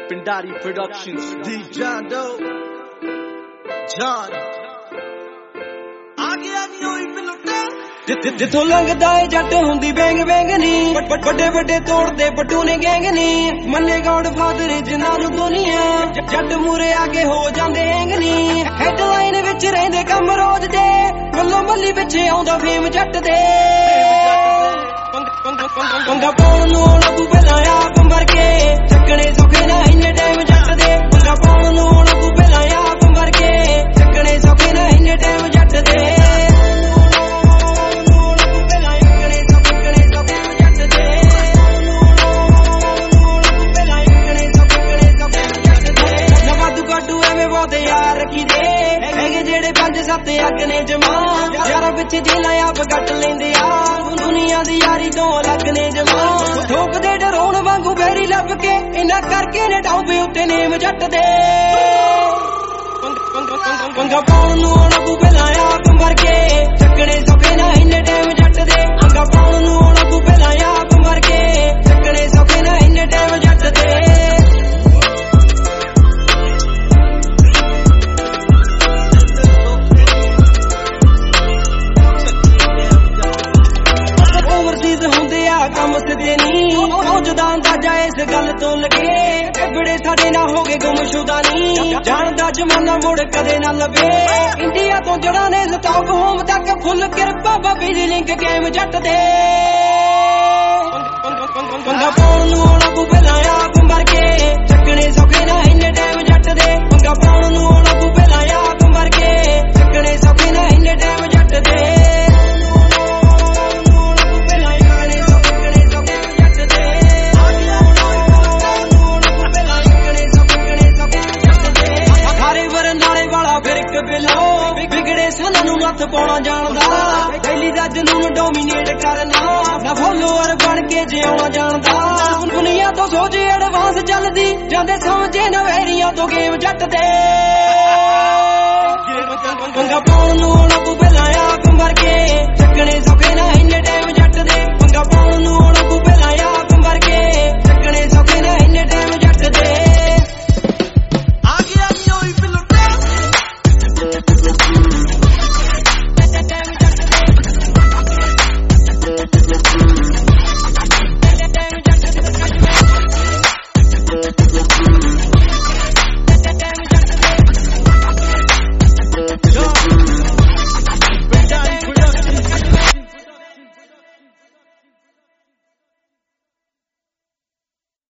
Pindari Productions, D. John Doe, John. ਜਿੱਥੋਂ ਲੰਘਦਾ ਏ ਜੱਟ ਹੁੰਦੀ ਬੈਂਗ ਬੈਂਗ ਨੀ ਵੱਡੇ ਵੱਡੇ ਤੋੜਦੇ ਪੱਟੂ ਨੇ ਗੈਂਗ ਨੀ ਮੰਨੇ ਗੌਡ ਫਾਦਰ ਜਿਨ੍ਹਾਂ ਨੂੰ ਦੁਨੀਆ ਜੱਟ ਮੂਰੇ ਆ ਕੇ ਹੋ ਜਾਂਦੇ ਹੈਂਗ ਨੀ ਹੈਡਲਾਈਨ ਵਿੱਚ ਰਹਿੰਦੇ ਕੰਮ ਰੋਜ਼ ਦੇ ਮੱਲੋ ਮੱਲੀ ਵਿੱਚ ਆਉਂਦਾ ਫੇਮ ਜੱਟ ਦੇ ਪੰਗਾ ਪਾਉਣ ਨੂੰ ਆਉਣਾ ਤੂੰ ਪਹਿਲਾਂ ਆਪ ਮਰ ਕੇ ਚੱਕਣੇ ਸੌਖੇ ਨਾ ਇੰਨੇ ਟਾਈਮ ਜੱਟ ਦੇ ਪੰਗਾ ਪਾਉਣ ਨੂੰ ਆਉਣਾ ਤੂੰ ਪਹਿਲਾਂ ਆਪ ਮਰ ਕੇ ਚੱਕਣੇ ਸੌਖੇ ਨਾ ਇੰਨੇ ਟਾਈਮ ਜੱਟ ਦੇ ਸੱਤ ਅੱਗ ਨੇ ਜਮਾ ਯਾਰਾਂ ਪਿੱਛੇ ਜੇਲਾਂ ਆਪ ਕੱਟ ਲੈਂਦੇ ਆ ਦੁਨੀਆ ਦੀ ਯਾਰੀ ਤੋਂ ਅਲੱਗ ਨੇ ਜਮਾ ਠੋਕਦੇ ਡਰਾਉਣ ਵਾਂਗੂ ਬੈਰੀ ਲੱਭ ਕੇ ਇਹਨਾਂ ਕਰਕੇ ਨੇ ਟੌਬੇ ਉੱਤੇ ਨੇਮ ਜੱਟ ਦੇ ਪੰਗਾ ਪਾਉਣ ਨੂੰ ਆਉਣਾ ਤੂੰ ਪਹਿਲਾਂ ਆਪ ਮਰ ਕੇ ਚੱਕਣੇ ਸੌਖੇ ਨਾ ਇੰਨੇ ਟਾਈਮ ਜੱਟ ਦੇ ਪੰਗਾ ਪਾਉਣ ਨੂੰ ਆਉਣਾ ਤੂੰ ਪਹਿਲਾਂ ਆਪ ਮਰ ਕੇ ਚੱਕਣੇ ਸੌਖੇ ਨਾ ਇੰਨੇ ਟਾਈਮ ਜੱਟ ਦੇ ਕੰਮ ਸਦੇ ਨੀ ਸੋਚਦਾ ਅੰਦਾਜ਼ਾ ਇਸ ਗੱਲ ਤੋਂ ਲੱਗੇ ਬੜੇ ਸਾਡੇ ਨਾਲ ਹੋ ਗਏ ਗੁੰਮਸ਼ੁਦਾ ਨੀ ਜਾਣਦਾ ਜ਼ਮਾਨਾ ਮੁੜ ਕਦੇ ਨਾ ਲਵੇ ਇੰਡੀਆ ਤੋਂ ਜੜਾਂ ਨੇ ਸਟਾਕ ਹੋਮ ਤੱਕ ਫੁੱਲ ਕਿਰਪਾ ਬਾਬੀ ਦੀ ਲਿੰਕ ਗੇਮ ਜੱਟ ਦੇ ਪੰਗਾ ਪਾਉਣ ਨੂੰ ਆਉਣਾ ਤੂੰ ਪਹਿਲਾਂ ਆਪ ਮਰ ਕੇ ਚੱਕਣੇ ਸੌਖੇ ਨਾ ਇੰਨੇ ਟਾਈਮ ਜੱਟ ਦੇ ਪੰਗਾ ਪਾਉਣ ਨੂੰ ਆਉਣਾ ਤੂੰ ਪਹਿਲਾਂ ਆਪ ਮਰ ਕੇ ਚੱਕਣੇ ਸੌਖੇ ਨਾ ਇੰਨੇ ਟਾਈਮ ਜੱਟ ਦੇ ਵਿਗੜੇ ਸਾਲਾਂ ਨੂੰ ਨੱਥ ਪਾਉਣਾ ਜਾਣਦਾ ਪਹਿਲੀ ਦਾ ਜਨੂਨ ਡੋਮੀਨੇਟ ਕਰਨਾ ਨਾ ਫੋਲੋਅਰ ਬਣ ਕੇ ਜਿਉਣਾ ਜਾਣਦਾ ਦੁਨੀਆ ਤੋਂ ਸੋਚੇ ਐਡਵਾਂਸ ਚੱਲਦੀ ਜਾਂਦੇ ਸਮਝੇ ਨਵੈਰੀਆਂ ਤੋਂ ਗੇਮ ਜੱਟ ਦੇ ਪੰਗਾ ਪਾਉਣ ਨੂੰ ਆਉਣਾ ਤੂੰ